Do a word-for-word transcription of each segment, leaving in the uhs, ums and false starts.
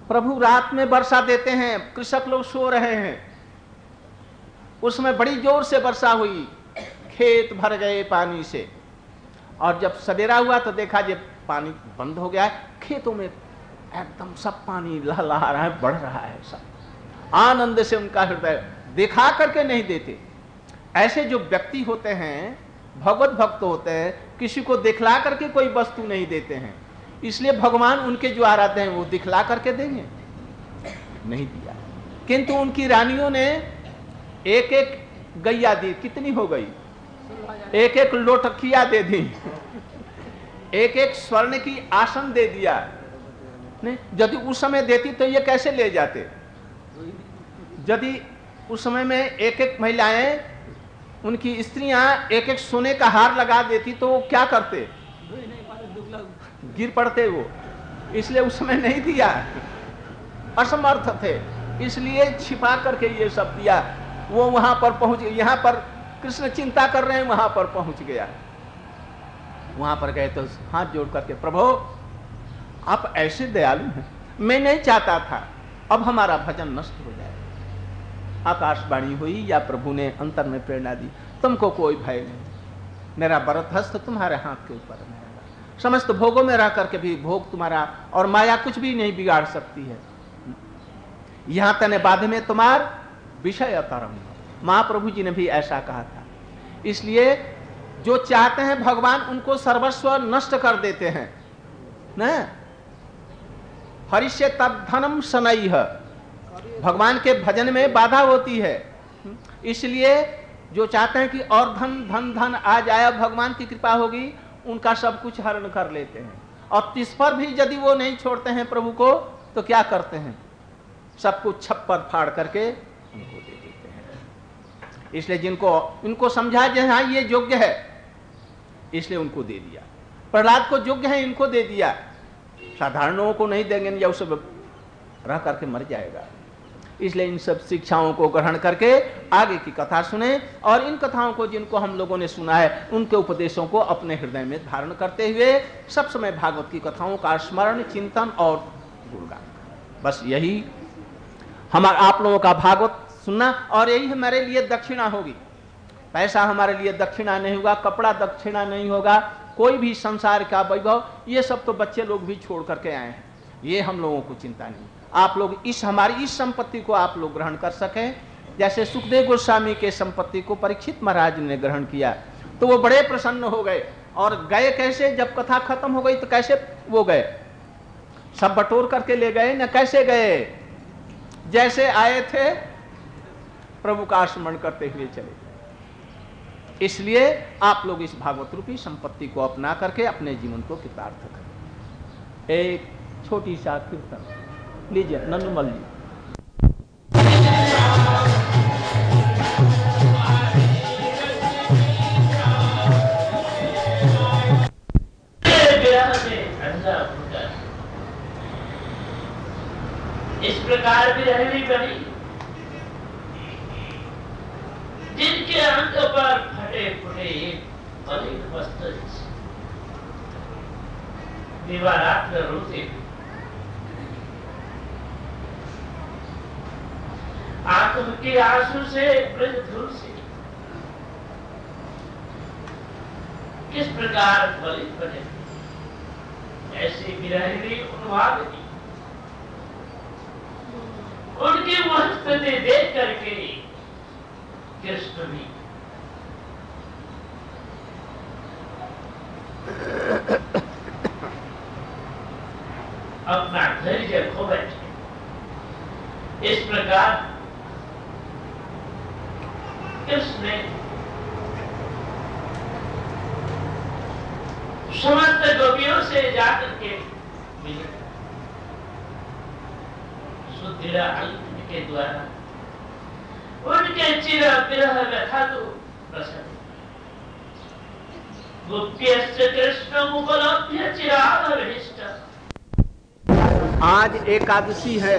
प्रभु रात में वर्षा देते हैं, कृषक लोग सो रहे हैं, उसमें बड़ी जोर से वर्षा हुई, खेत भर गए पानी से। और जब सवेरा हुआ तो देखा जब पानी बंद हो गया है, खेतों में एकदम सब पानी लहलहा रहा है, बढ़ रहा है, सब आनंद से उनका हृदय दिखा करके नहीं देते। ऐसे जो व्यक्ति होते हैं, भगवत भक्त होते हैं, किसी को दिखला करके कोई वस्तु नहीं देते हैं, इसलिए भगवान उनके जो आराध्य हैं वो दिखला करके देंगे, नहीं दिया। किंतु उनकी रानियों ने एक एक गैया दी, कितनी हो गई, एक एक लोटकिया दे दी, एक एक स्वर्ण की आसन दे दिया। नहीं, यदि उस समय देती तो ये कैसे ले जाते? यदि उस समय में एक एक महिलाएं, उनकी स्त्रियां एक एक सोने का हार लगा देती तो वो क्या करते? गिर पड़ते वो। इसलिए उस समय नहीं दिया, असमर्थ थे, इसलिए छिपा करके ये सब दिया। वो वहां पर पहुंच, यहाँ पर कृष्ण चिंता कर रहे हैं, वहां पर पहुंच गया। वहां पर गए तो हाथ जोड़ करके, प्रभु आप ऐसे दयालु हैं, मैं नहीं चाहता था अब हमारा भजन नष्ट हो जाए। आकाशवाणी हुई या प्रभु ने अंतर में प्रेरणा दी, तुमको कोई भय नहीं, मेरा वरद हस्त तुम्हारे हाथ के ऊपर रहेगा, समस्त भोगों में रह करके भी भोग तुम्हारा और माया कुछ भी नहीं बिगाड़ सकती है। यहां तने बाध में तुम्हार विषय अतरम, महाप्रभु जी ने भी ऐसा कहा था। इसलिए जो चाहते हैं भगवान उनको सर्वस्व नष्ट कर देते हैं न। हरिष्य तद्धनम शनैः, भगवान के भजन में बाधा होती है। इसलिए जो चाहते हैं कि और धन धन धन आ जाए, भगवान की कृपा होगी, उनका सब कुछ हरण कर लेते हैं। और तिस पर भी यदि वो नहीं छोड़ते हैं प्रभु को, तो क्या करते हैं? सब कुछ छप्पर फाड़ करके उनको दे देते हैं। इसलिए जिनको इनको समझा जाए हाँ ये योग्य है, इसलिए उनको दे दिया। प्रहलाद को योग्य है, इनको दे दिया, साधारणों को नहीं देंगे, या उस रह करके मर जाएगा। इसलिए इन सब शिक्षाओं को ग्रहण करके आगे की कथा सुने, और इन कथाओं को जिनको हम लोगों ने सुना है उनके उपदेशों को अपने हृदय में धारण करते हुए सब समय भागवत की कथाओं का स्मरण, चिंतन और गुणगान, बस यही हमारा आप लोगों का भागवत सुनना, और यही हमारे लिए दक्षिणा होगी। पैसा हमारे लिए दक्षिणा नहीं होगा, कपड़ा दक्षिणा नहीं होगा, कोई भी संसार का वैभव, ये सब तो बच्चे लोग भी छोड़ करके आए हैं, ये हम लोगों को चिंता नहीं। आप लोग इस हमारी इस संपत्ति को आप लोग ग्रहण कर सकें। जैसे सुखदेव गोस्वामी के संपत्ति को परीक्षित महाराज ने ग्रहण किया तो वो बड़े प्रसन्न हो गए, और गए कैसे? जब कथा खत्म हो गई तो कैसे वो गए? सब बटोर करके ले गए न, कैसे गए? जैसे आए थे प्रभु का स्मरण करते हुए चले गए। इसलिए आप लोग इस भागवत रूपी संपत्ति को अपना करके अपने जीवन को कृतार्थ करें। एक छोटी सा कीर्तन लीजिए, नंदुमल जी। इस प्रकार भी रहनी पड़ी, जिनके अंग पर फटे फुटे मलिन वस्त्र दिवारात्र रोते, आंखों के आंसू से, ब्रज धूल से किस प्रकार फलित बने, ऐसे विरहिणी उन्मादिनी उनकी वह स्थिति देख करके कृष्ण भी अपना धैर्य खो बैठे। इस प्रकार कृष्ण ने समस्त गोपियों से जाकर के मिले, सुधीरा के द्वारा उनके चिर विरह व्यथा तो प्रसन्न गोप्यस्य कृष्ण उपलब्ध्य चिराभीष्ट। आज एकादशी है,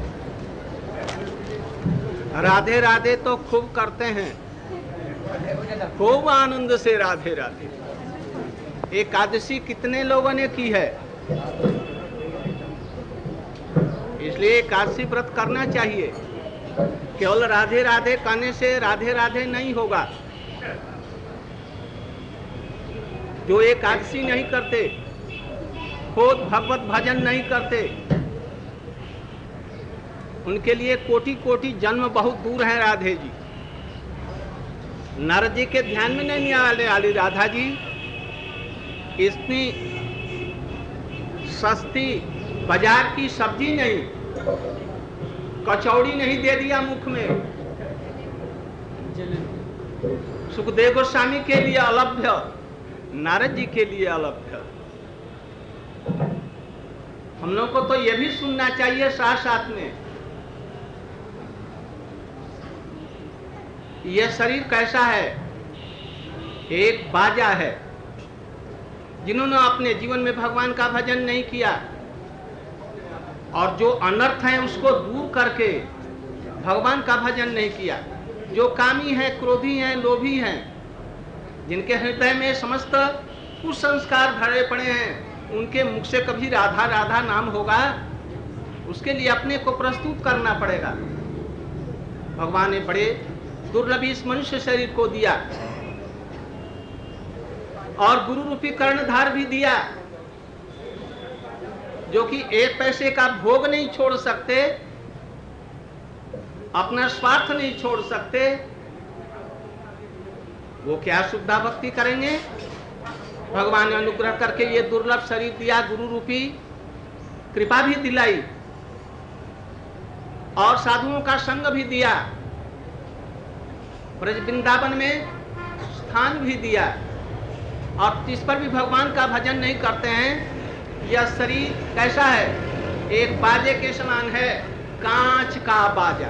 राधे राधे तो खूब करते हैं, खूब आनंद से राधे राधे। एकादशी कितने लोगों ने की है? इसलिए इसलिए एकादशी व्रत करना चाहिए। केवल राधे राधे कहने से राधे राधे नहीं होगा। जो एकादशी नहीं करते, खुद भगवत भजन नहीं करते, उनके लिए कोटि कोटि जन्म बहुत दूर है राधे जी। नारद जी के ध्यान में नहीं आने वाली राधा जी इतनी सस्ती बाजार की सब्जी नहीं, कचौड़ी नहीं दे दिया मुख में। सुखदेव गोस्वामी के लिए अलभ्य, नारद जी के लिए अलभ्य। हम लोग को तो यह भी सुनना चाहिए साथ साथ में, यह शरीर कैसा है, एक बाजा है। जिन्होंने अपने जीवन में भगवान का भजन नहीं किया और जो अनर्थ है उसको दूर करके भगवान का भजन नहीं किया, जो कामी है, क्रोधी हैं, लोभी हैं, जिनके हृदय में समस्त कुसंस्कार भरे पड़े हैं, उनके मुख से कभी राधा राधा नाम होगा? उसके लिए अपने को प्रस्तुत करना पड़ेगा। भगवान ने बड़े दुर्लभ इस मनुष्य शरीर को दिया और गुरु रूपी कर्णधार भी दिया, जो कि एक पैसे का भोग नहीं छोड़ सकते, अपना स्वार्थ नहीं छोड़ सकते, वो क्या शुद्धा भक्ति करेंगे? भगवान ने अनुग्रह करके ये दुर्लभ शरीर दिया, गुरु रूपी कृपा भी दिलाई और साधुओं का संग भी दिया, ब्रज वृंदावन में स्थान भी दिया, और जिस पर भी भगवान का भजन नहीं करते हैं, यह शरीर कैसा है? एक बाजे के समान है, कांच का बाजा।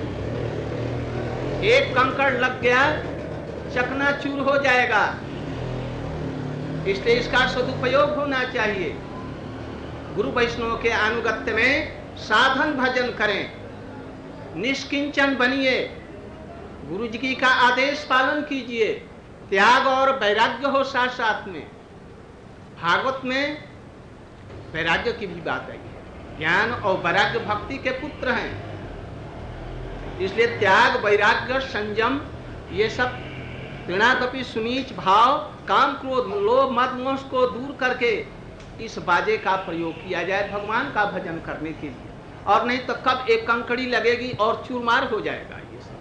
एक कंकड़ लग गया, चकनाचूर हो जाएगा। इसलिए इसका सदुपयोग होना चाहिए। गुरु वैष्णव के अनुगत्य में साधन भजन करें, निष्किंचन बनिए, गुरु जी की का आदेश पालन कीजिए, त्याग और वैराग्य हो साथ साथ में। भागवत में वैराग्य की भी बात आई है। ज्ञान और वैराग्य भक्ति के पुत्र हैं, इसलिए त्याग, वैराग्य, संयम, ये सब तृणाकपि सुनीच भाव, काम, क्रोध, लोभ, मद, मोह को दूर करके इस बाजे का प्रयोग किया जाए भगवान का भजन करने के लिए, और नहीं तो कब एक कंकड़ी लगेगी और चूरमार हो जाएगा ये सब।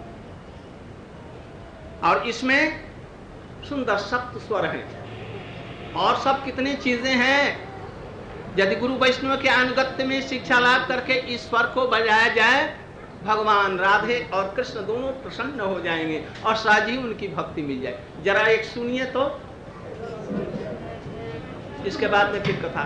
और इसमें सुंदर सप्त स्वर हैं और सब कितनी चीजें हैं। यदि गुरु वैष्णव के अनुगत्य में शिक्षा लाभ करके इस स्वर को बजाया जाए, भगवान राधे और कृष्ण दोनों प्रसन्न हो जाएंगे और साझी उनकी भक्ति मिल जाए। जरा एक सुनिए तो, इसके बाद में फिर कथा।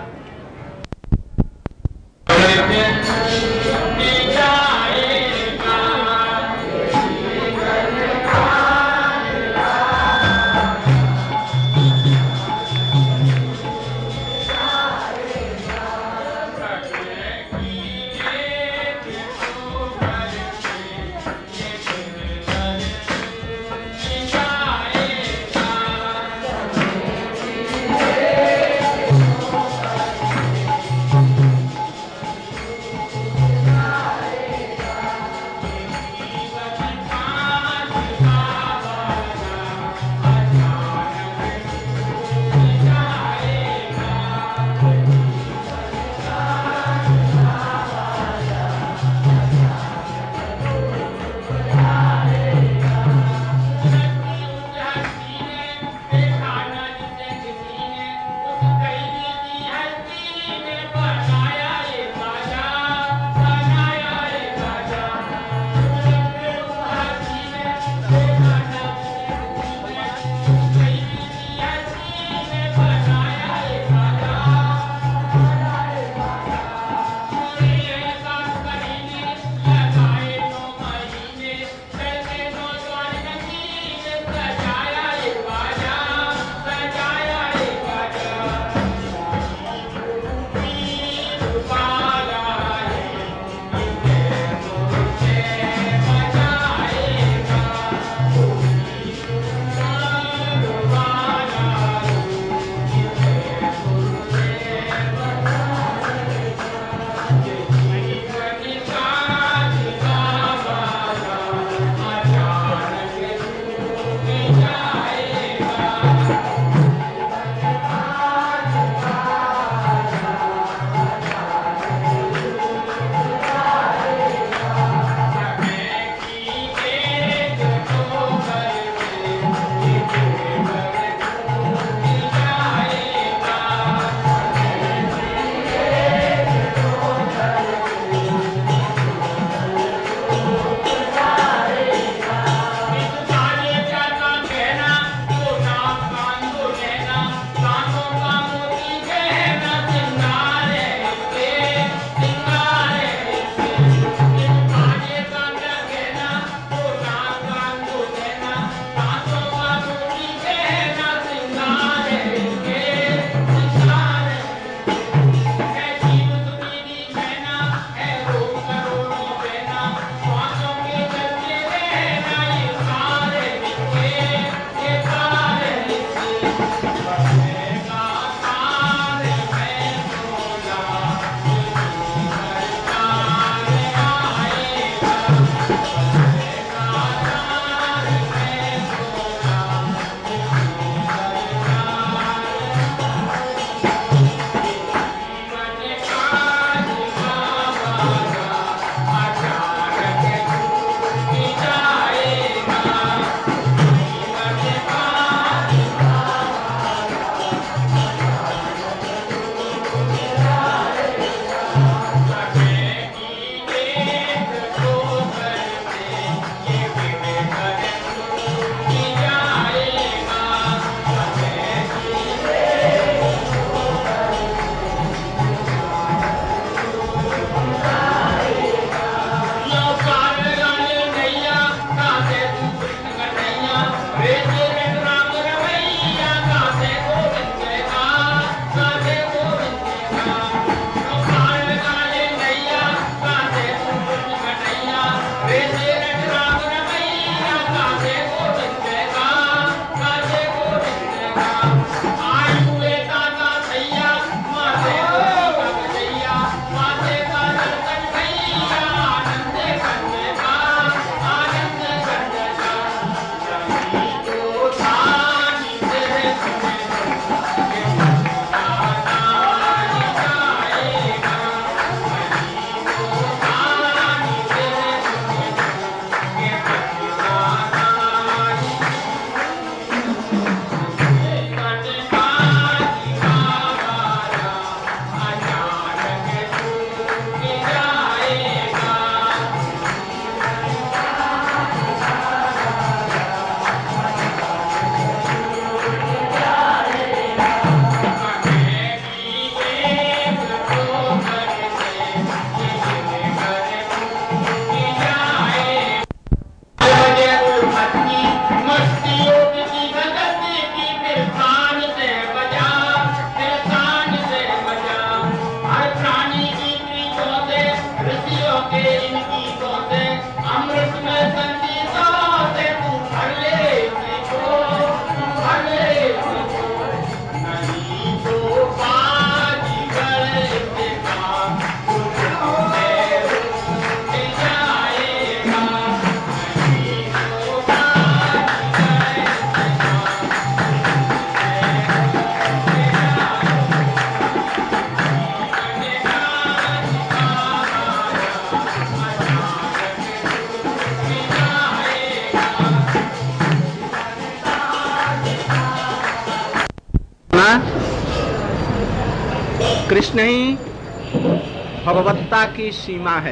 कृष्ण ही भगवत्ता की सीमा है,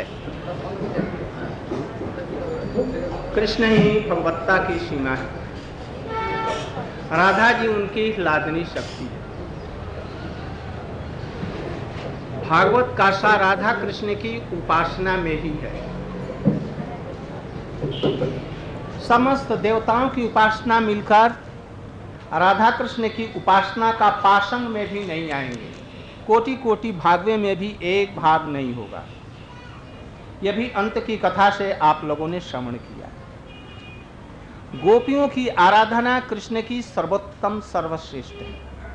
कृष्ण ही भगवत्ता की सीमा है। राधा जी उनकी लादनी शक्ति है। भागवत का सार राधा कृष्ण की उपासना में ही है। समस्त देवताओं की उपासना मिलकर राधा कृष्ण की उपासना का पासंग में भी नहीं आएंगे। कोटि कोटि भागवे में भी एक भाग नहीं होगा। यह भी अंत की कथा से आप लोगों ने श्रवण किया। गोपियों की आराधना कृष्ण की सर्वोत्तम सर्वश्रेष्ठ है।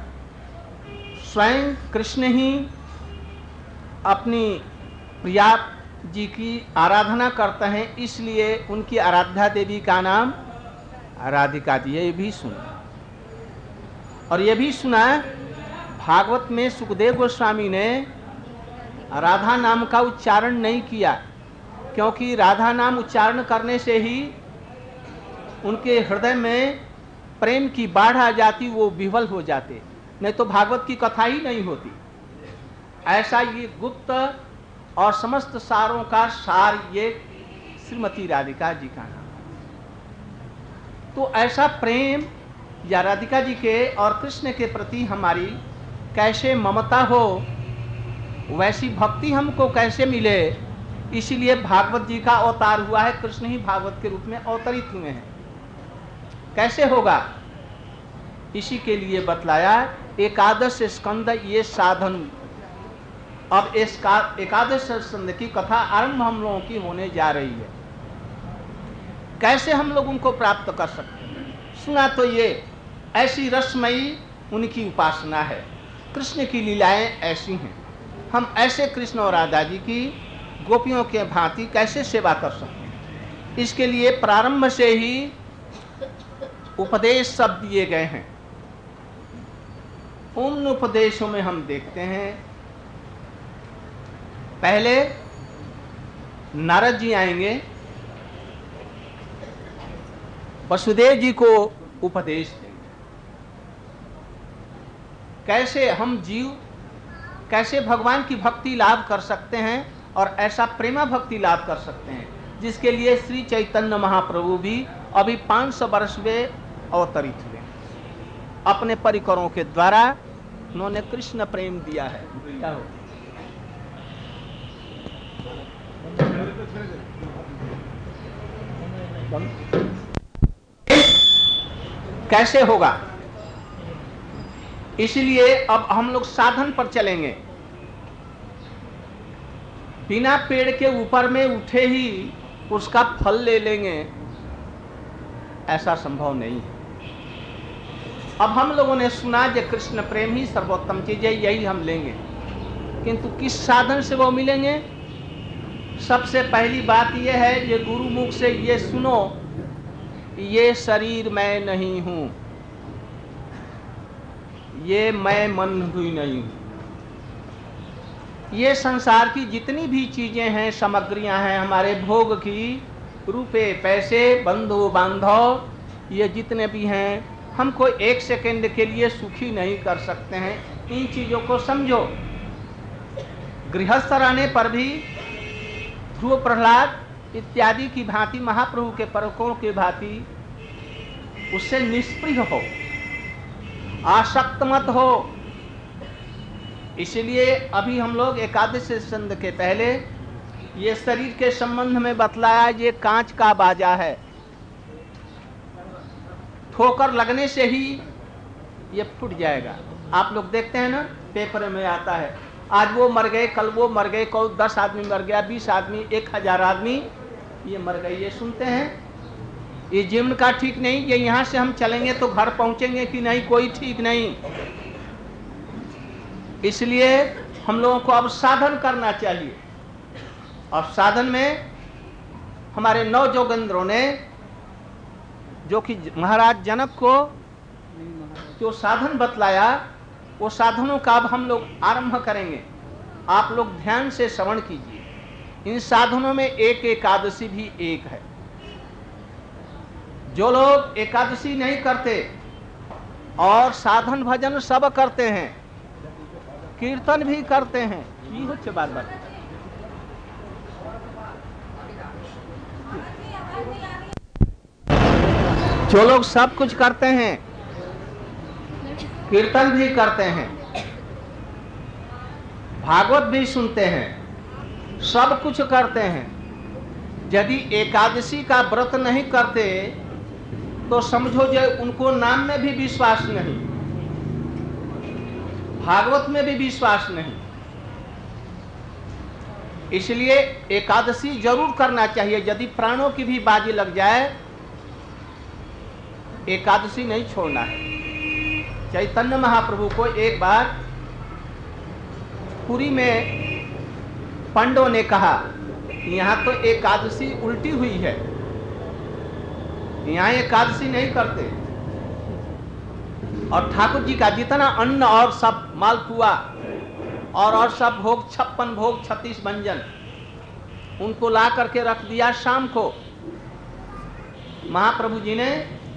स्वयं कृष्ण ही अपनी प्रिया जी की आराधना करते हैं, इसलिए उनकी आराध्या देवी का नाम राधिका जी। ये भी सुना और ये भी सुना भागवत में सुखदेव गोस्वामी ने राधा नाम का उच्चारण नहीं किया, क्योंकि राधा नाम उच्चारण करने से ही उनके हृदय में प्रेम की बाढ़ आ जाती, वो विह्वल हो जाते, नहीं तो भागवत की कथा ही नहीं होती। ऐसा ये गुप्त और समस्त सारों का सार ये श्रीमती राधिका जी का नाम। तो ऐसा प्रेम या राधिका जी के और कृष्ण के प्रति हमारी कैसे ममता हो, वैसी भक्ति हमको कैसे मिले, इसीलिए भागवत जी का अवतार हुआ है। कृष्ण ही भागवत के रूप में अवतरित हुए हैं। कैसे होगा, इसी के लिए बतलाया एकादश स्कंद ये साधन। अब एकादश स्कंद की कथा आरंभ हम लोगों की होने जा रही है। कैसे हम लोग उनको प्राप्त कर सकते हैं, सुना तो ये ऐसी रसमयी उनकी उपासना है। कृष्ण की लीलाएं ऐसी हैं। हम ऐसे कृष्ण और राधा जी की गोपियों के भांति कैसे सेवा कर सकते हैं, इसके लिए प्रारंभ से ही उपदेश सब दिए गए हैं। उन उपदेशों में हम देखते हैं, पहले नारद जी आएंगे, वसुदेव जी को उपदेश देंगे। कैसे हम जीव कैसे भगवान की भक्ति लाभ कर सकते हैं और ऐसा प्रेमा भक्ति लाभ कर सकते हैं, जिसके लिए श्री चैतन्य महाप्रभु भी अभी पाँच सौ वर्ष में अवतरित हुए। अपने परिकरों के द्वारा उन्होंने कृष्ण प्रेम दिया है। क्या हो कैसे होगा, इसलिए अब हम लोग साधन पर चलेंगे। बिना पेड़ के ऊपर में उठे ही उसका फल ले लेंगे, ऐसा संभव नहीं है। अब हम लोगों ने सुना कि कृष्ण प्रेम ही सर्वोत्तम चीज है, यही हम लेंगे, किंतु किस साधन से वो मिलेंगे? सबसे पहली बात यह है कि गुरुमुख से ये सुनो, ये शरीर मैं नहीं हूं, ये मैं मन हुई नहीं हूं। ये संसार की जितनी भी चीजें हैं, सामग्रियां हैं हमारे भोग की, रुपए पैसे बंधु बांधव, ये जितने भी हैं, हमको एक सेकंड के लिए सुखी नहीं कर सकते हैं। इन चीजों को समझो। गृहस्थ रहने पर भी ध्रुव प्रहलाद इत्यादि की भांति, महाप्रभु के परकों की भांति उससे निष्प्रिय हो, आसक्त मत हो। इसलिए अभी हम लोग एकादश स्कंद के पहले ये शरीर के संबंध में बतलाया, ये कांच का बाजा है, ठोकर लगने से ही ये फूट जाएगा। आप लोग देखते हैं ना, पेपर में आता है, आज वो मर गए, कल वो मर गए, कल दस आदमी मर गया, बीस आदमी, एक हजार आदमी ये मर गए, ये सुनते हैं। ये जीवन का ठीक नहीं, ये यहाँ से हम चलेंगे तो घर पहुंचेंगे कि नहीं, कोई ठीक नहीं। इसलिए हम लोगों को अब साधन करना चाहिए। और साधन में हमारे नौ जोगेंद्रों ने, जो कि महाराज जनक को जो साधन बतलाया, वो साधनों का अब हम लोग आरंभ करेंगे। आप लोग ध्यान से श्रवण कीजिए। इन साधनों में एक एकादशी भी एक है। जो लोग एकादशी नहीं करते और साधन भजन सब करते हैं, कीर्तन भी करते हैं, की होच्छे बार बार। जो लोग सब कुछ करते हैं, कीर्तन भी करते हैं, भागवत भी सुनते हैं, सब कुछ करते हैं, यदि एकादशी का व्रत नहीं करते तो समझो जो उनको नाम में भी विश्वास नहीं, भागवत में भी विश्वास नहीं। इसलिए एकादशी जरूर करना चाहिए। यदि प्राणों की भी बाजी लग जाए, एकादशी नहीं छोड़ना है। चैतन्य महाप्रभु को एक बार पुरी में पंडों ने कहा, यहाँ तो एकादशी उल्टी हुई है, यहाँ एकादशी नहीं करते। और ठाकुर जी का जितना अन्न और सब मालपुआ और और सब भोग, छप्पन भोग, छत्तीस व्यंजन, उनको ला करके रख दिया। शाम को महाप्रभु जी ने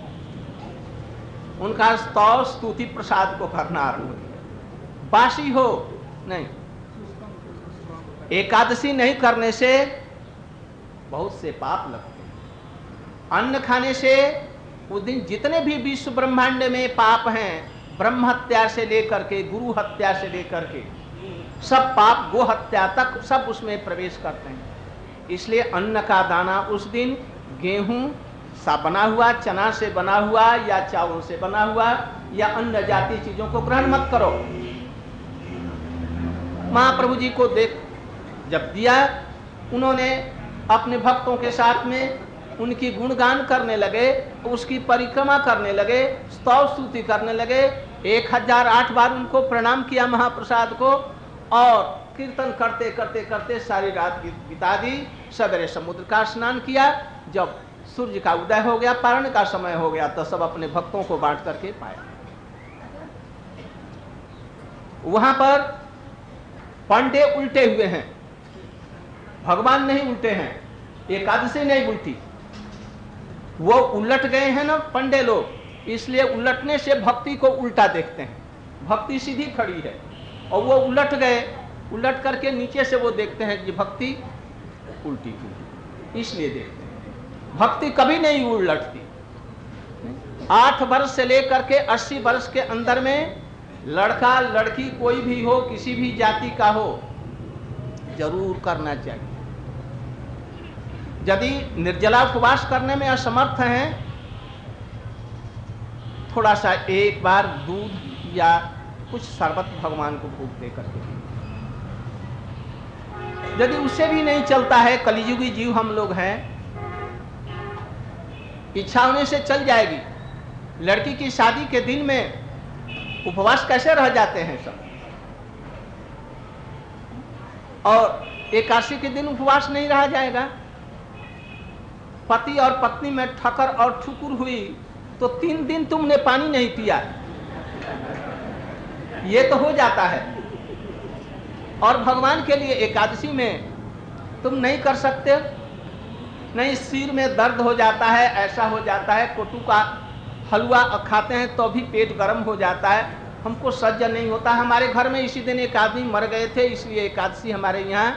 उनका स्तव स्तुति प्रसाद को करना आरंभ किया। बासी हो नहीं, एकादशी नहीं करने से बहुत से पाप लगते हैं। अन्न खाने से उस दिन जितने भी विश्व ब्रह्मांड में पाप हैं, ब्रह्म हत्या से लेकर के गुरु हत्या से लेकर के सब पाप, गो हत्या तक सब उसमें प्रवेश करते हैं। इसलिए अन्न का दाना उस दिन गेहूं सा बना हुआ, चना से बना हुआ या चावल से बना हुआ या अन्य जाति चीजों को ग्रहण मत करो। महाप्रभु जी को देख जब दिया, उन्होंने अपने भक्तों के साथ में उनकी गुणगान करने लगे, उसकी परिक्रमा करने लगे, स्तव स्तुति करने लगे। एक हजार आठ बार उनको प्रणाम किया महाप्रसाद को, और कीर्तन करते करते करते सारी रात बिता दी। सवेरे समुद्र का स्नान किया। जब सूर्य का उदय हो गया, पारण का समय हो गया, तो सब अपने भक्तों को बांट करके पाया। वहां पर पंडे उल्टे हुए हैं, भगवान नहीं उल्टे हैं, एकादशी नहीं उल्टी। वो उलट गए हैं ना पंडे लोग, इसलिए उलटने से भक्ति को उल्टा देखते हैं। भक्ति सीधी खड़ी है और वो उलट गए, उलट करके नीचे से वो देखते हैं कि भक्ति उल्टी हुई, इसलिए देखते हैं। भक्ति कभी नहीं उलटती। आठ वर्ष से लेकर के अस्सी वर्ष के अंदर में लड़का लड़की कोई भी हो, किसी भी जाति का हो, जरूर करना चाहिए। यदि निर्जला उपवास करने में असमर्थ हैं, थोड़ा सा एक बार दूध या कुछ शरबत भगवान को भोग दे करके। यदि उससे भी नहीं चलता है, कलियुगी जीव हम लोग हैं, इच्छा होने से चल जाएगी। लड़की की शादी के दिन में उपवास कैसे रह जाते हैं सब, और एकादशी के दिन उपवास नहीं रहा जाएगा। पति और पत्नी में ठकर और ठुकुर हुई तो तीन दिन तुमने पानी नहीं पिया, ये तो हो जाता है। और भगवान के लिए एकादशी में तुम नहीं कर सकते, नहीं, सिर में दर्द हो जाता है, ऐसा हो जाता है, कोटू का हलवा खाते हैं तो भी पेट गर्म हो जाता है, हमको सह्य नहीं होता। हमारे घर में इसी दिन एक आदमी मर गए थे, इसलिए एकादशी हमारे यहाँ,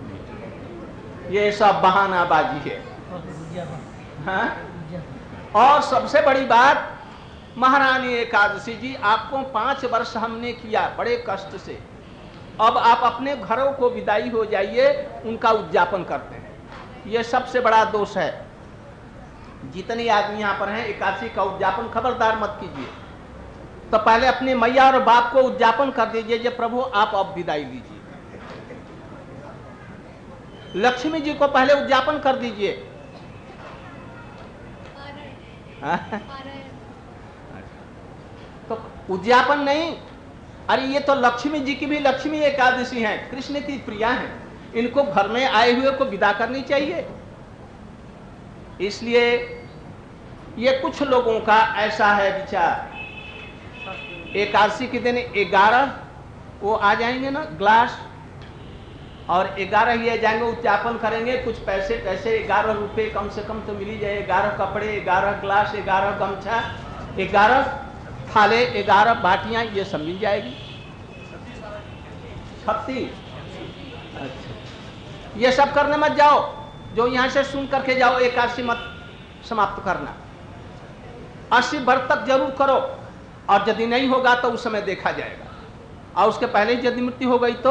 ये सब बहानाबाजी है। हाँ? और सबसे बड़ी बात, महारानी एकादशी जी, आपको पांच वर्ष हमने किया बड़े कष्ट से, अब आप अपने घरों को विदाई हो जाइए, उनका उद्यापन करते हैं। ये सबसे बड़ा दोष है। जितने आदमी यहाँ पर हैं, एकादशी का उद्यापन खबरदार मत कीजिए। तो पहले अपने मैया और बाप को उद्यापन कर दीजिए, जे प्रभु आप अब विदाई लीजिए। लक्ष्मी जी को पहले उद्यापन कर दीजिए। तो उद्यापन नहीं, अरे ये तो लक्ष्मी जी की भी लक्ष्मी एकादशी है, कृष्ण की प्रिया है, इनको घर में आए हुए को विदा करनी चाहिए। इसलिए ये कुछ लोगों का ऐसा है विचार, एकादशी के दिन ग्यारह वो आ जाएंगे ना ग्लास, और ग्यारह ही आ जाएंगे, उद्यापन करेंगे, कुछ पैसे पैसे ग्यारह रुपए कम से कम तो मिल ही जाए, ग्यारह कपड़े, ग्यारह ग्लास, ग्यारह गमछा, ग्यारह थाले, ग्यारह बाटियां, ये सब मिल जाएगी। छत्तीस। अच्छा, ये सब करने मत जाओ, जो यहाँ से सुन करके जाओ एकादशी मत समाप्त करना। अस्सी व्रत तक जरूर करो, और यदि नहीं होगा तो उस समय देखा जाएगा। और उसके पहले ही यदि मृत्यु हो गई तो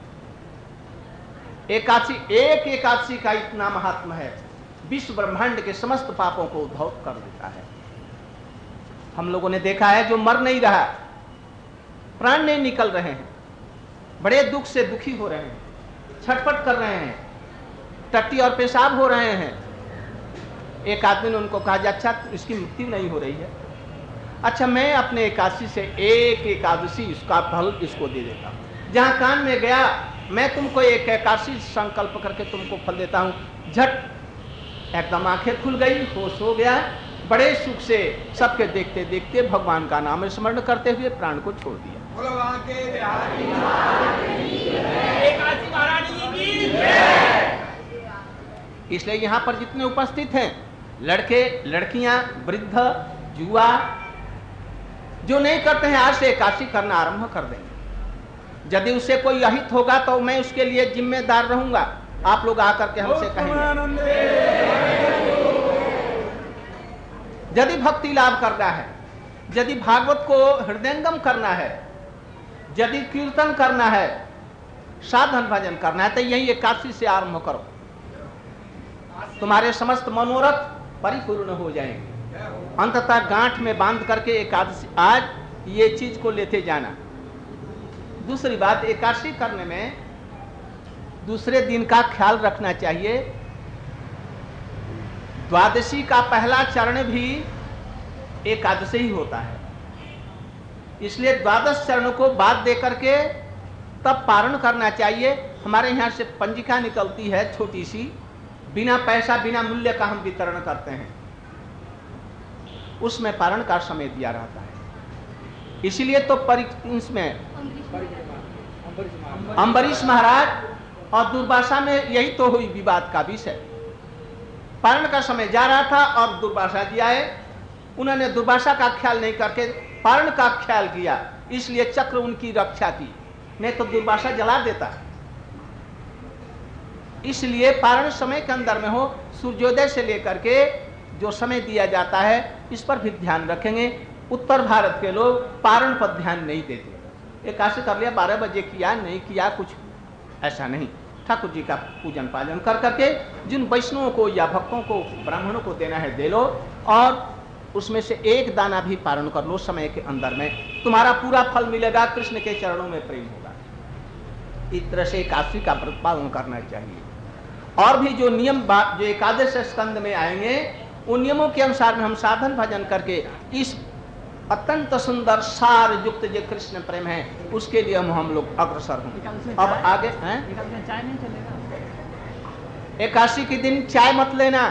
एकादशी, एक एकादशी का इतना महात्मा है, विश्व ब्रह्मांड के समस्त पापों को उद्भव कर देता है। हम लोगों ने देखा है जो मर नहीं रहा, प्राण नहीं निकल रहे हैं, बड़े दुख से दुखी हो रहे हैं, छटपट कर रहे हैं, टट्टी और पेशाब हो रहे हैं। एक आदमी ने उनको कहा, अच्छा इसकी मृत्यु नहीं हो रही है, अच्छा मैं अपने एकादशी से एक एकादशी इसका फल इसको दे देता हूँ। जहाँ कान में गया, मैं तुमको एक एकादशी संकल्प करके तुमको फल देता हूँ। झट एकदम आंखें खुल गई, होश हो गया, बड़े सुख से सबके देखते देखते भगवान का नाम स्मरण करते हुए प्राण को छोड़ दिया। इसलिए यहाँ पर जितने उपस्थित हैं, लड़के लड़कियां, वृद्ध, युवा, जो नहीं करते हैं आज से एकादशी करना आरंभ कर देंगे। यदि उससे कोई अहित होगा तो मैं उसके लिए जिम्मेदार रहूंगा। आप लोग आकर के हमसे कहेंगे। यदि भक्ति लाभ करना है, यदि भागवत को हृदयंगम करना है, यदि कीर्तन करना है, साधन भजन करना है, तो यही एकादशी से आरंभ करो, तुम्हारे समस्त मनोरथ परिपूर्ण हो जाएंगे। अंततः गांठ में बांध करके एकादशी आज ये चीज को लेते जाना। दूसरी बात, एकादशी करने में दूसरे दिन का ख्याल रखना चाहिए। द्वादशी का पहला चरण भी एकादशी ही होता है, इसलिए द्वादश चरण को बाद दे करके तब पारण करना चाहिए। हमारे यहाँ से पंजिका निकलती है छोटी सी, बिना पैसा बिना मूल्य का हम वितरण करते हैं, उसमें पारण का समय दिया रहता है। इसीलिए तो इसमें अम्बरीश महाराज और दुर्वासा में यही तो हुई विवाद का विषय। पारण का समय जा रहा था और दुर्वासा जी आए, उन्होंने दुर्वासा का ख्याल नहीं करके पारण का ख्याल किया, इसलिए चक्र उनकी रक्षा की, नहीं तो दुर्वासा जला देता। इसलिए पारण समय के अंदर में हो, सूर्योदय से लेकर के जो समय दिया जाता है इस पर भी ध्यान रखेंगे। उत्तर भारत के लोग पारण पर ध्यान नहीं देते। एकादशी कर लिया, बारह बजे किया, नहीं किया, कुछ ऐसा नहीं। ठाकुर जी का पूजन पालन कर करके जिन वैष्णवों को या भक्तों को, ब्राह्मणों को देना है दे लो, और उसमें से एक दाना भी पारण कर लो समय के अंदर में, तुम्हारा पूरा फल मिलेगा, कृष्ण के चरणों में प्रेम होगा। इस तरह से एकादशी का व्रत पालन करना चाहिए। और भी जो नियम जो एकादश स्कंद में आएंगे, उन नियमों के अनुसार में हम साधन भजन करके इस अत्यंत सुंदर सार युक्त जो कृष्ण प्रेम है उसके लिए हम हम लोग अग्रसर हों। अब आगे हैं, चाय नहीं चलेगा। एकादशी के दिन चाय मत लेना,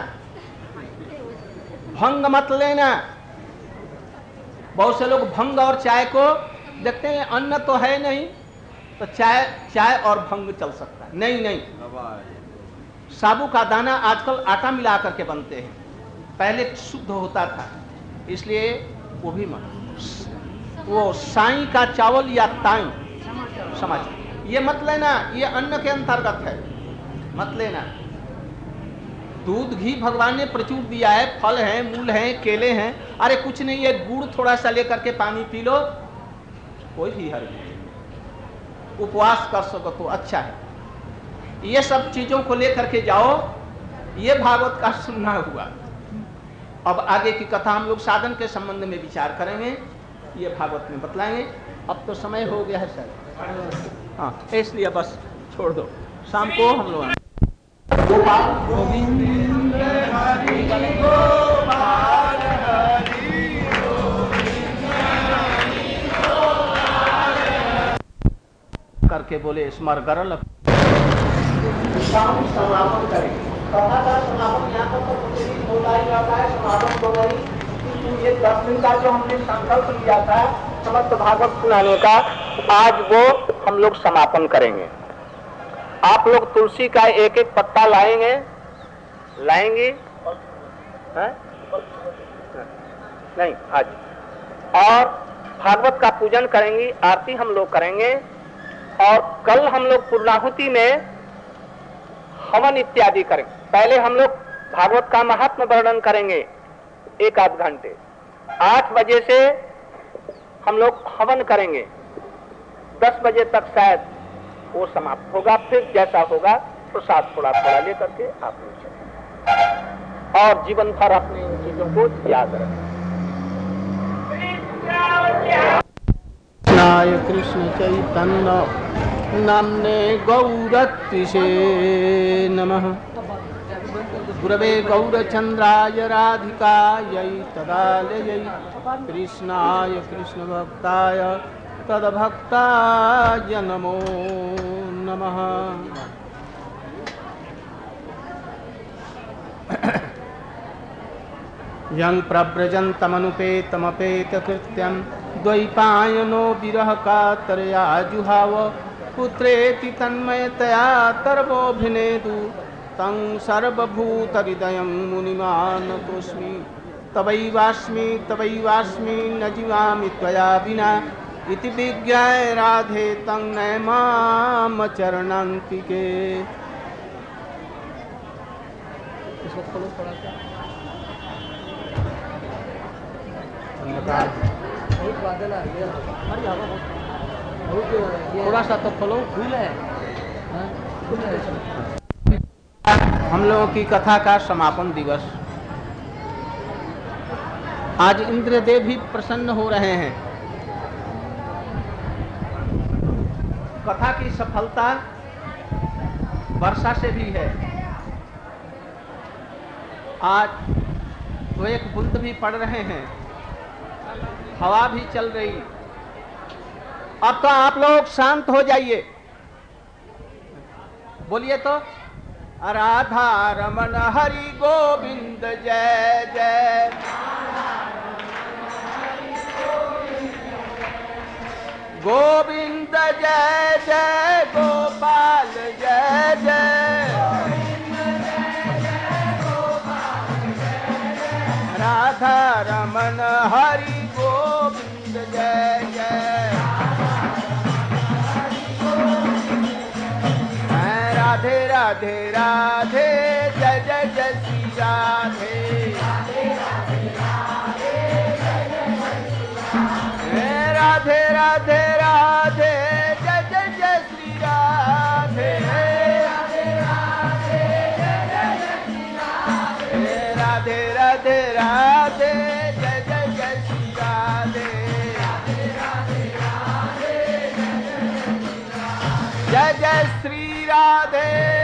भंग मत लेना। बहुत से लोग भंग और चाय को देखते हैं, अन्न तो है नहीं तो चाय चाय और भंग चल सकता है। नहीं नहीं, साबू का दाना आजकल आटा मिला करके बनते हैं, पहले शुद्ध होता था, इसलिए वो भी मत। वो साई का चावल या ताई समझ, ये मत लेना, ये अन्न के अंतर्गत है, मत लेना। दूध घी भगवान ने प्रचुर दिया है, फल हैं, मूल हैं, केले हैं, अरे कुछ नहीं, ये गुड़ थोड़ा सा लेकर के पानी पी लो, कोई भी हर्ज नहीं। उपवास कर सको तो अच्छा है। ये सब चीजों को लेकर के जाओ, ये भागवत का सुनना हुआ। अब आगे की कथा हम लोग साधन के संबंध में विचार करेंगे, ये भागवत में बतलाएंगे। अब तो समय हो गया है सर, हाँ, इसलिए बस छोड़ दो, शाम को हम लोग करके बोले स्मर गरल समापन करेंगे। कथा का समापन यहाँ पर तो होता ही रहता है, समापन तो नहीं। ये दस दिन का जो हमने संकल्प लिया था समस्त भागवत सुनाने का, आज वो हम लोग समापन करेंगे। आप लोग तुलसी का एक एक पत्ता लाएंगे, लाएंगे है? नहीं आज, और भागवत का पूजन करेंगे, आरती हम लोग करेंगे। और कल हम लोग पूर्णाहुति में हवन इत्यादि करेंगे। पहले हम लोग भागवत का महात्म वर्णन करेंगे एक आध घंटे। आठ बजे से हम लोग हवन करेंगे, दस बजे तक शायद वो समाप्त होगा। फिर जैसा होगा प्रसाद थोड़ा थोड़ा लेकर के आप लोग चलें और जीवन भर अपने इन चीजों को याद रखें। कृष्ण चैतन्य नामने गौरत्रिषे नमः। गुरवे गौरचंद्राय राधिकायै तदालयै कृष्णाय कृष्णभक्ताय तद्भक्ताय नमो नमः। यं प्रव्रजन्तमनुपेतमपेतकृत्यं द्वैपायनो विरह कातरया जुहाव पुत्रेति तन्मयतया तर्वोऽभिनेदु तं सर्वभूतहृदयं मुनिमानतोऽस्मि। तवैवास्मि तवैवास्मि न जीवामि त्वया विना इति विज्ञाय राधे तं नैमाम चरणान्तिके। थोड़ा सा तो खोलो, फूल है। हम लोगों की कथा का समापन दिवस। आज इंद्रदेव भी प्रसन्न हो रहे हैं। कथा की सफलता वर्षा से भी है। आज वो एक बूंद भी पड़ रहे हैं, हवा भी चल रही। अब तो आप लोग शांत हो जाइए, बोलिए तो राधा रमन हरि गोविंद जय जय। गोविंद जय जय गोपाल जय जय। राधा रमन हरि गोविंद जय जय। राधे राधे राधे जय जय जय श्री राधे। राधे राधे राधे जय जय जय श्री राधे। राधे राधे राधे जय जय जय श्री राधे। जय जय श्री राधे।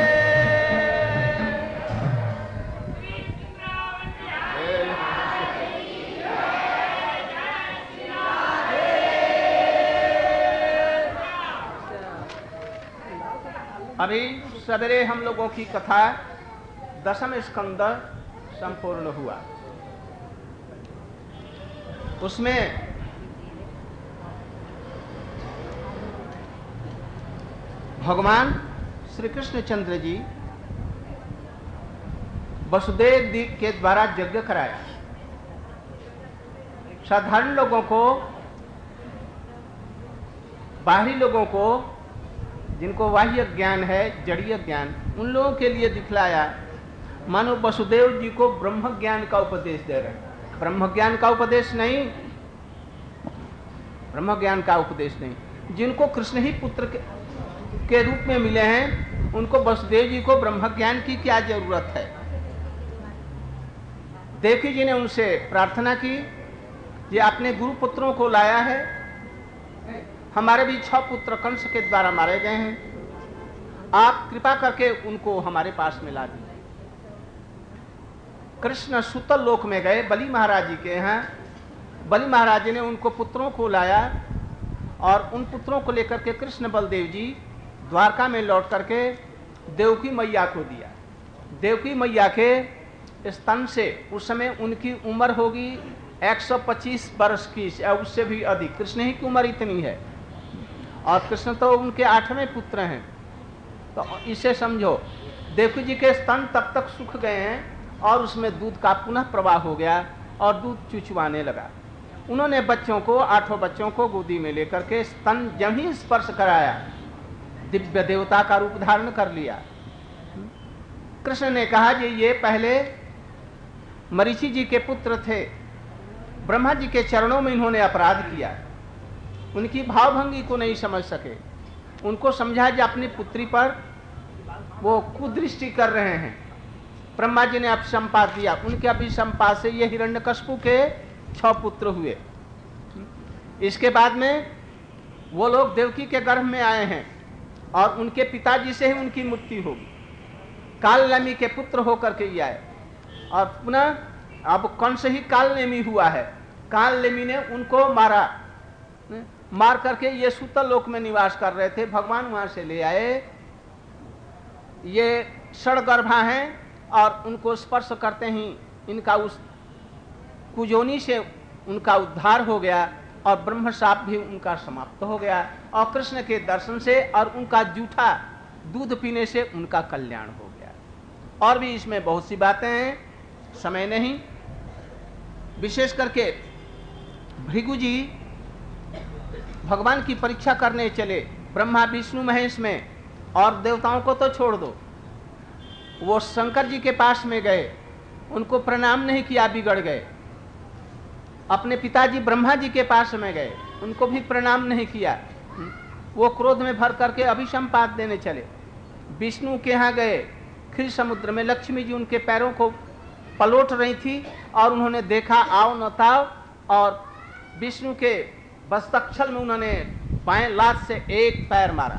अभी सवेरे हम लोगों की कथा दशम स्कंद संपूर्ण हुआ। उसमें भगवान श्री कृष्ण चंद्र जी वसुदेव जी के द्वारा यज्ञ कराया। साधारण लोगों को, बाहरी लोगों को, जिनको बाह्य ज्ञान है, जड़ीय ज्ञान, उन लोगों के लिए दिखलाया मानो वसुदेव जी को ब्रह्म ज्ञान का उपदेश दे रहे हैं। ब्रह्म ज्ञान का उपदेश नहीं, ब्रह्म ज्ञान का उपदेश नहीं। जिनको कृष्ण ही पुत्र के, के रूप में मिले हैं, उनको वसुदेव जी को ब्रह्म ज्ञान की क्या जरूरत है। देवकी जी ने उनसे प्रार्थना की, ये अपने गुरु पुत्रों को लाया है, हमारे भी छह पुत्र कंस के द्वारा मारे गए हैं, आप कृपा करके उनको हमारे पास में ला दीजिए। कृष्ण सुतल लोक में गए बलि महाराज जी के यहाँ। बलि महाराज जी ने उनको पुत्रों को लाया और उन पुत्रों को लेकर के कृष्ण बलदेव जी द्वारका में लौट करके देवकी मैया को दिया। देवकी मैया के स्तन से, उस समय उनकी उम्र होगी एक सौ पच्चीस वर्ष की या उससे भी अधिक। कृष्ण ही की उम्र इतनी है और कृष्ण तो उनके आठवें पुत्र हैं। तो इसे समझो, देवकी जी के स्तन तब तक सूख गए हैं और उसमें दूध का पुनः प्रवाह हो गया और दूध चुचवाने लगा। उन्होंने बच्चों को, आठों बच्चों को गोदी में लेकर के स्तन जब ही स्पर्श कराया दिव्य देवता का रूप धारण कर लिया। कृष्ण ने कहा कि ये पहले मरीचि जी के पुत्र थे, ब्रह्मा जी के चरणों में इन्होंने अपराध किया, उनकी भावभंगी को नहीं समझ सके, उनको समझा कि अपनी पुत्री पर वो कुदृष्टि कर रहे हैं। ब्रह्मा जी ने अभिसंपात दिया, उनके अभिसंपात से ये हिरण्यकशिपु के छह पुत्र हुए। इसके बाद में वो लोग देवकी के गर्भ में आए हैं और उनके पिताजी से ही उनकी मृत्यु होगी। कालनेमी के पुत्र होकर के ये आए और पुनः अब कंस ही कालनेमी हुआ है। कालनेमी ने उनको मारा, मार करके ये सूतल लोक में निवास कर रहे थे, भगवान वहां से ले आए। ये षडगर्भा हैं और उनको स्पर्श करते ही इनका उस कुजोनी से उनका उद्धार हो गया और ब्रह्म शाप भी उनका समाप्त हो गया और कृष्ण के दर्शन से और उनका जूठा दूध पीने से उनका कल्याण हो गया। और भी इसमें बहुत सी बातें हैं, समय नहीं। विशेष करके भृगु जी भगवान की परीक्षा करने चले, ब्रह्मा विष्णु महेश में, और देवताओं को तो छोड़ दो, वो शंकर जी के पास में गए, उनको प्रणाम नहीं किया, बिगड़ गए। अपने पिताजी ब्रह्मा जी के पास में गए, उनको भी प्रणाम नहीं किया, वो क्रोध में भर करके अभिसंपात देने चले। विष्णु के यहाँ गए, क्षीर समुद्र में लक्ष्मी जी उनके पैरों को पलोट रही थी और उन्होंने देखा आओ न ताओ, और विष्णु के बस्तक्षल में उन्होंने बाएं लात से एक पैर मारा।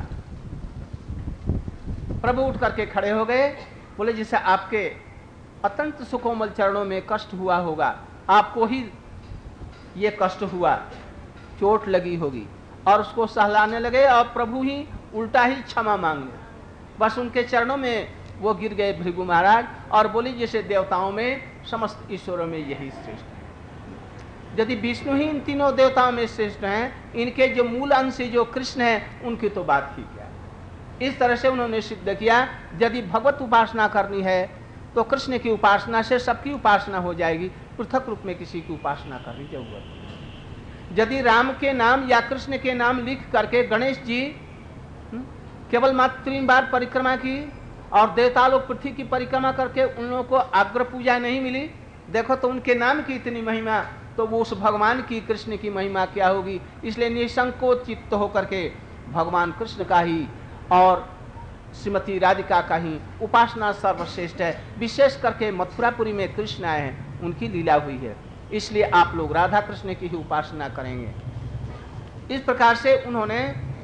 प्रभु उठ करके खड़े हो गए, बोले जैसे आपके अत्यंत सुकोमल चरणों में कष्ट हुआ होगा, आपको ही ये कष्ट हुआ, चोट लगी होगी, और उसको सहलाने लगे और प्रभु ही उल्टा ही क्षमा मांगने, बस उनके चरणों में वो गिर गए भृगु महाराज और बोले जैसे देवताओं में समस्त ईश्वरों में यही श्रेष्ठ है। यदि विष्णु ही इन तीनों देवताओं में श्रेष्ठ हैं, इनके जो मूल अंश जो कृष्ण है उनकी तो बात ही क्या है। इस तरह से उन्होंने सिद्ध किया यदि भगवत उपासना करनी है तो कृष्ण की उपासना से सबकी उपासना हो जाएगी, पृथक रूप में किसी की उपासना करने की जरूरत नहीं। यदि राम के नाम या कृष्ण के नाम लिख करके गणेश जी केवल मात्र तीन बार परिक्रमा की और देवता लोग पृथ्वी की परिक्रमा करके उन लोगों को अग्र पूजा नहीं मिली, देखो तो उनके नाम की इतनी महिमा, तो वो उस भगवान की कृष्ण की महिमा क्या होगी। इसलिए निसंकोच चित्त होकर के भगवान कृष्ण का ही और श्रीमती राधिका का ही उपासना सर्वश्रेष्ठ है। विशेष करके मथुरापुरी में कृष्ण आए हैं, उनकी लीला हुई है, इसलिए आप लोग राधा कृष्ण की ही उपासना करेंगे। इस प्रकार से उन्होंने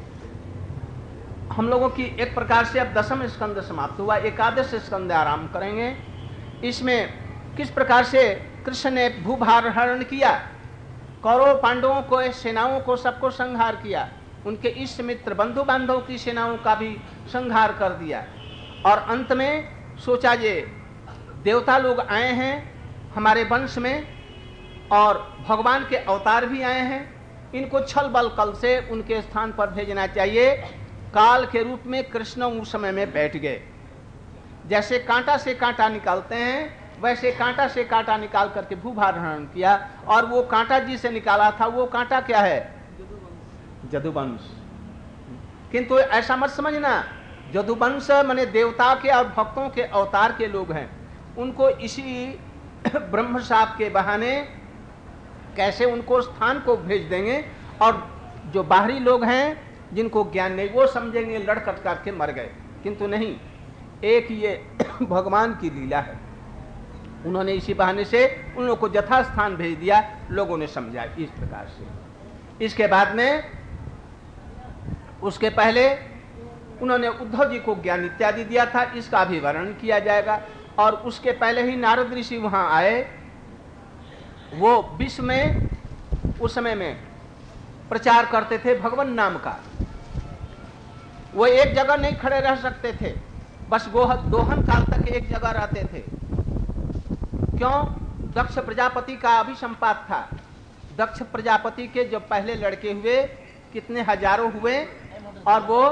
हम लोगों की एक प्रकार से अब दसम स्कंद समाप्त हुआ, एकादश स्कंद आराम करेंगे। इसमें किस प्रकार से कृष्ण ने भूभार हरण किया, कौरव पांडवों को, सेनाओं को सबको संहार किया, उनके इष्ट मित्र बंधु बांधव की सेनाओं का भी संहार कर दिया, और अंत में सोचा ये देवता लोग आए हैं हमारे वंश में और भगवान के अवतार भी आए हैं, इनको छल बल कल से उनके स्थान पर भेजना चाहिए। काल के रूप में कृष्ण उस समय में बैठ गए, जैसे कांटा से कांटा निकालते हैं वैसे कांटा से कांटा निकाल करके भूभार हरण किया, और वो कांटा जिसे निकाला था वो कांटा क्या है, जदुवंश। किंतु ऐसा मत समझना, जदुवंश माने देवता के और भक्तों के अवतार के लोग हैं, उनको इसी ब्रह्म शाप के बहाने कैसे उनको स्थान को भेज देंगे, और जो बाहरी लोग हैं जिनको ज्ञान नहीं वो समझेंगे लड़कट करके मर गए, किंतु नहीं, एक ये भगवान की लीला है। उन्होंने इसी बहाने से उन लोगों को यथास्थान भेज दिया, लोगों ने समझा इस प्रकार से। इसके बाद में उसके पहले उन्होंने उद्धव जी को ज्ञान इत्यादि दिया था, इसका भी वर्णन किया जाएगा। और उसके पहले ही नारद ऋषि वहां आए, वो विश्व में उस समय में प्रचार करते थे भगवान नाम का। वो एक जगह नहीं खड़े रह सकते थे, बस गोह दोहन काल तक एक जगह रहते थे। क्यों? दक्ष प्रजापति का अभिसंपात था। दक्ष प्रजापति के जो पहले लड़के हुए कितने हजारों हुए, और वो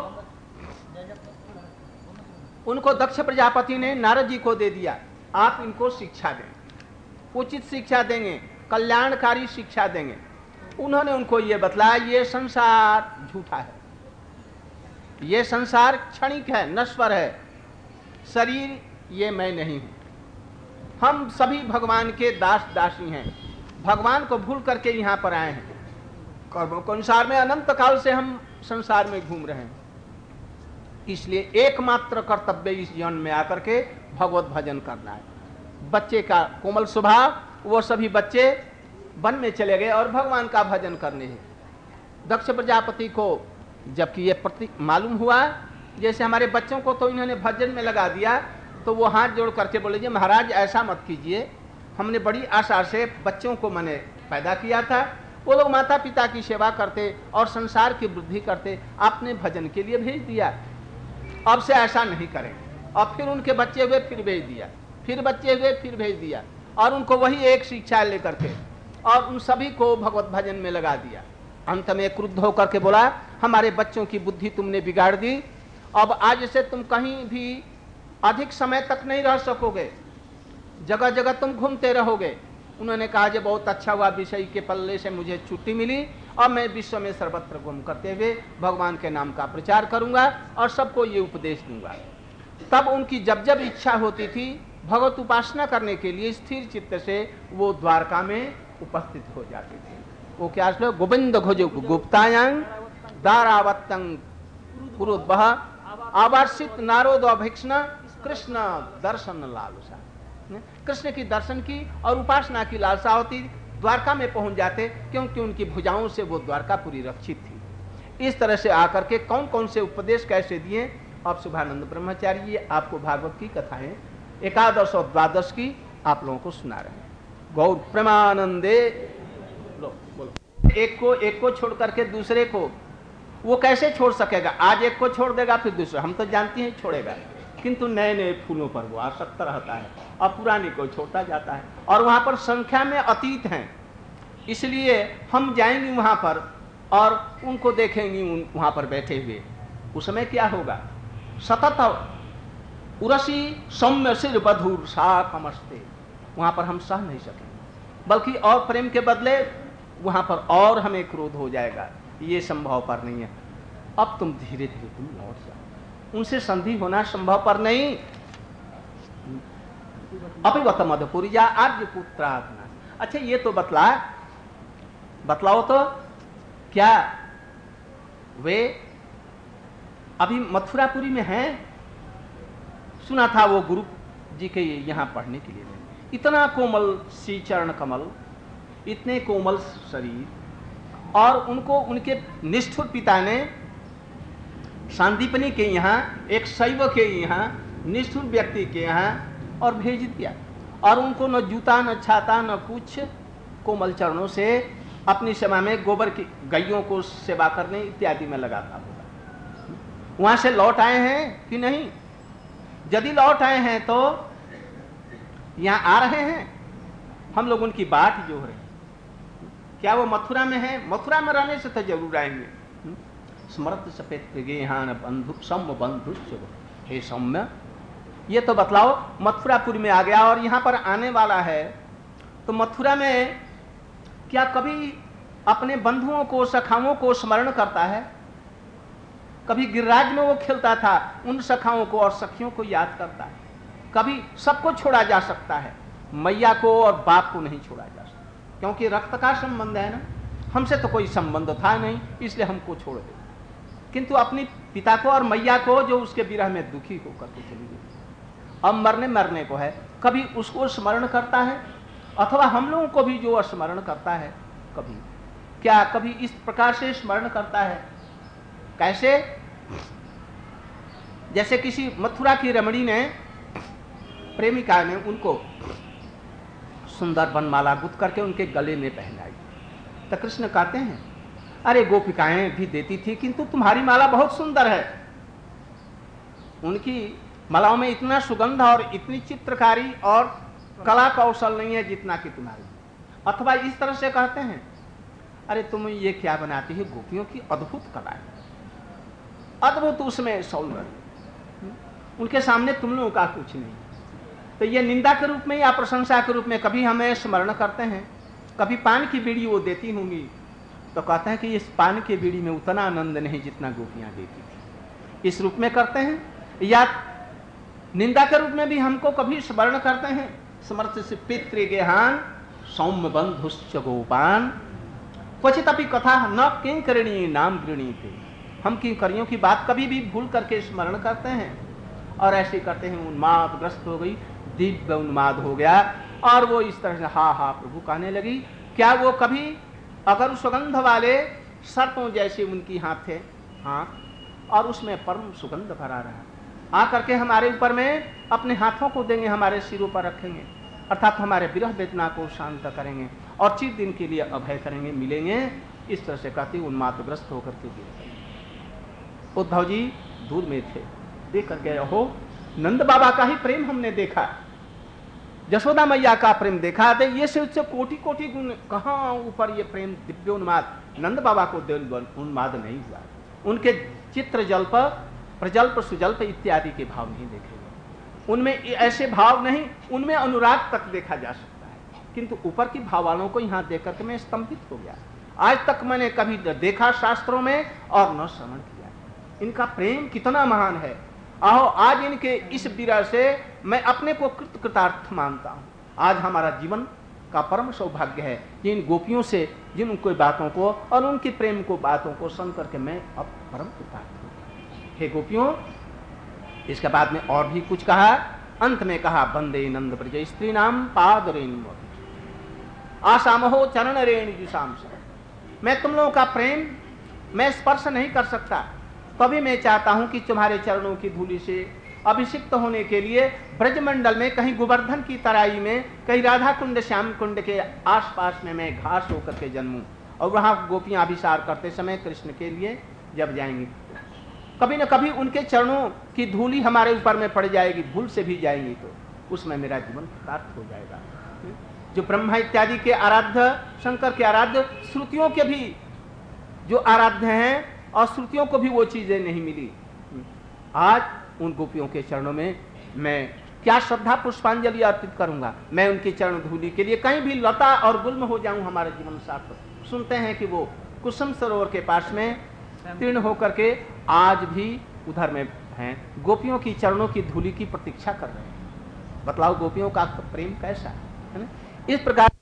उनको दक्ष प्रजापति ने नारद जी को दे दिया, आप इनको शिक्षा दें, उचित शिक्षा देंगे, कल्याणकारी शिक्षा देंगे। उन्होंने उनको ये बतलाया ये संसार झूठा है, ये संसार क्षणिक है, नश्वर है, शरीर ये मैं नहीं हूं। हम सभी भगवान के दास दासी हैं, भगवान को भूल करके यहां पर आए हैं। कर्मों के अनुसार में अनंत काल से हम संसार में घूम रहे हैं। इसलिए एकमात्र कर्तव्य इस जीवन में आकर के भगवत भजन करना है। बच्चे का कोमल स्वभाव, वो सभी बच्चे वन में चले गए और भगवान का भजन करने हैं। दक्ष प्रजापति को जबकि ये प्रति मालूम हुआ, जैसे हमारे बच्चों को तो इन्होंने भजन में लगा दिया, तो वो हाथ जोड़ करके बोले जी महाराज ऐसा मत कीजिए, हमने बड़ी आशा से बच्चों को मैंने पैदा किया था, वो लोग माता पिता की सेवा करते और संसार की वृद्धि करते, आपने भजन के लिए भेज दिया, अब से ऐसा नहीं करें। और फिर उनके बच्चे हुए फिर भेज दिया, फिर बच्चे हुए फिर भेज दिया, और उनको वही एक शिक्षा लेकर के और उन सभी को भगवत भजन में लगा दिया। अंत में क्रुद्ध होकर के बोला हमारे बच्चों की बुद्धि तुमने बिगाड़ दी, अब आज से तुम कहीं भी अधिक समय तक नहीं रह सकोगे, जगह जगह तुम घूमते रहोगे। उन्होंने कहा कि बहुत अच्छा हुआ, विषय के पल्ले से मुझे छुट्टी मिली और मैं विश्व में सर्वत्र घूम करते हुए भगवान के नाम का प्रचार करूंगा और सबको ये उपदेश दूंगा। तब उनकी जब जब इच्छा होती थी भगवत उपासना करने के लिए स्थिर चित्त से वो द्वारका में उपस्थित हो जाते थे। वो क्या श्लोक, गोविंद घोज गुप्तायं दारावत्तं कुरुद्भः आवर्षित नारोद अभिक्षण कृष्ण दर्शन लालसा। कृष्ण की दर्शन की और उपासना की लालसा होती, द्वारका में पहुंच जाते, क्योंकि उनकी भुजाओं से वो द्वारकापुरी रक्षित थी। इस तरह से आकर के कौन कौन से उपदेश कैसे दिए, अब शुभानंद ब्रह्मचारी ये आपको भागवत की कथाएं एकादश और द्वादश की आप लोगों को सुना रहे हैं। गौर प्रेमानंदे, लो बोलो, एक को एक को छोड़ करके दूसरे को वो कैसे छोड़ सकेगा? आज एक को छोड़ देगा फिर दूसरा, हम तो जानते हैं छोड़ेगा, किंतु नए नए फूलों पर वो आसक्त रहता है और पुराने को छोड़ता जाता है। और वहां पर संख्या में अतीत हैं, इसलिए हम जाएंगे वहां पर और उनको देखेंगे वहां पर बैठे हुए, उस समय क्या होगा? सतत उरसी सौम्य सिर बधुर सा कमस्ते, वहां पर हम सह नहीं सकेंगे, बल्कि और प्रेम के बदले वहां पर और हमें क्रोध हो जाएगा। ये संभव पर नहीं है। अब तुम धीरे धीरे तुम लौट जाओ, उनसे संधि होना संभव पर नहीं। अपिवत मधुपुरिया आर्य पुत्रात्मा। अच्छा ये तो बतला बतलाओ तो क्या वे अभी मथुरापुरी में हैं? सुना था वो गुरु जी के यहाँ पढ़ने के लिए। इतना कोमल सी चरण कमल, इतने कोमल शरीर, और उनको उनके निष्ठुर पिता ने सांदीपनी के यहाँ, एक शैव के यहाँ, निष्ठुर व्यक्ति के यहाँ और भेज दिया। और उनको न जूता न छाता न कुछ, कोमल चरणों से अपनी सेवा में गोबर की गायों को सेवा करने इत्यादि में लगाता होगा। वहां से लौट आए हैं कि नहीं? यदि लौट आए हैं तो यहाँ आ रहे हैं, हम लोग उनकी बाट जो है, क्या वो मथुरा में है? मथुरा में रहने से तो जरूर आएंगे। स्मृत सफेद बंधु सौम्य बंधु, हे सौम्य, ये तो बतलाओ मथुरापुरी में आ गया और यहाँ पर आने वाला है, तो मथुरा में क्या कभी अपने बंधुओं को सखाओं को स्मरण करता है? कभी गिरिराज में वो खेलता था, उन सखाओं को और सखियों को याद करता है। कभी सबको छोड़ा जा सकता है, मैया को और बाप को नहीं छोड़ा जा सकता, क्योंकि रक्त का संबंध है ना, हमसे तो कोई संबंध था नहीं, इसलिए हमको छोड़ दे। किंतु अपनी पिता को और मैया को जो उसके विरह में दुखी होकर के चली गई, अब मरने मरने को है, कभी उसको स्मरण करता है, अथवा हम लोगों को भी जो स्मरण करता है, कभी क्या कभी इस प्रकार से स्मरण करता है? कैसे? जैसे किसी मथुरा की रमणी ने, प्रेमिका ने उनको सुंदर बनमाला गुथ करके उनके गले में पहनाई, तो कृष्ण कहते हैं अरे गोपिकाएं भी देती थी, किंतु तुम्हारी माला बहुत सुंदर है। उनकी मालाओं में इतना सुगंध और इतनी चित्रकारी और कला कौशल नहीं है जितना कि तुम्हारी। अथवा इस तरह से कहते हैं अरे तुम ये क्या बनाती है, गोपियों की अद्भुत कला है, अद्भुत उसमें सौंदर्य, उनके सामने तुम लोगों का कुछ नहीं। तो ये निंदा के रूप में या प्रशंसा के रूप में कभी हमें स्मरण करते हैं। कभी पान की बीड़ी वो देती होंगी तो कहते हैं कि इस पान की बीड़ी में उतना आनंद नहीं जितना गोपियां देती थी। इस रूप में करते हैं, या निंदा के रूप में भी हमको कभी स्मरण करते हैं। समर्थ से पितृगेहान सौम्य बंधुश्च गोपान क्वचित अपि कथा न किंकरणी नाम गृणीते। हम किंकरियों की बात कभी भी भूल करके स्मरण करते हैं और ऐसे करते हैं। उन्माद ग्रस्त हो गई, दिव्य उन्माद हो गया और वो इस तरह से हा हा प्रभु कहने लगी। क्या वो कभी अगर सुगंध वाले सर्पों जैसे उनकी हाथ थे हाथ और उसमें परम सुगंध भरा रहा, आकर के हमारे ऊपर में अपने हाथों को देंगे, हमारे सिरों पर रखेंगे, अर्थात हमारे विरह वेदना को शांत करेंगे और चिर दिन के लिए अभय करेंगे, मिलेंगे। इस तरह से कहती उन्मादग्रस्त होकर के गिर। उद्धव जी दूर में थे, देख कर गए हो नंद बाबा का ही प्रेम हमने देखा, यशोदा मैया का प्रेम देखा। थे ये से उससे कोटि कोटि गुण कहाँ ऊपर ये प्रेम दिव्य उन्माद नंद बाबा को उन्माद नहीं हुआ। उनके चित्र जल्प प्रजल्प सुजल्प इत्यादि के भाव नहीं देखे गए, उनमें ऐसे भाव नहीं, उनमें अनुराग तक देखा जा सकता है, किंतु ऊपर की भाव वालों को यहाँ देख करके मैं स्तंभित हो गया। आज तक मैंने कभी देखा शास्त्रों में और न श्रवण किया। इनका प्रेम कितना महान है। आओ आज इनके इस विरह से मैं अपने को कृत कृतार्थ मानता हूँ। आज हमारा जीवन का परम सौभाग्य है जिन गोपियों से, जिन उनकी बातों को और उनके प्रेम को बातों को सुन करके मैं अब परम कृतार्थ हूँ। हे गोपियों, इसके बाद में और भी कुछ कहा। अंत में कहा वंदे नंद ब्रज स्त्री नाम पाद रेणु आसामहो चरण रेणु जुषाम। मैं तुम लोगों का प्रेम मैं स्पर्श नहीं कर सकता, तभी मैं चाहता हूं कि तुम्हारे चरणों की धूलि से अभिषिक्त होने के लिए ब्रजमंडल में कहीं गोवर्धन की तराई में, कहीं राधा कुंड श्याम कुंड के आसपास में मैं घास होकर के जन्मूं और वहां गोपियां अभिसार करते समय कृष्ण के लिए जब जाएंगी, कभी न कभी उनके चरणों की धूलि हमारे ऊपर में पड़ जाएगी, भूल से भी जाएंगी तो उसमें मेरा जीवन कृतार्थ हो जाएगा। जो ब्रह्मा इत्यादि के आराध्य, शंकर के आराध्य, श्रुतियों के भी जो आराध्य हैं और श्रुतियों को भी वो चीजें नहीं मिली। आज उन गोपियों के चरणों में मैं क्या श्रद्धा पुष्पांजलि अर्पित करूंगा। मैं उनके चरण धूलि के लिए कहीं भी लता और गुल्म हो जाऊं, हमारा जीवन सार्थक। सुनते हैं कि वो कुसुम सरोवर के पास में तीर्ण होकर के आज भी उधर में हैं, गोपियों की चरणों की धूलि की प्रतीक्षा कर रहे हैं। बतलाओ गोपियों का प्रेम कैसा है ना। इस प्रकार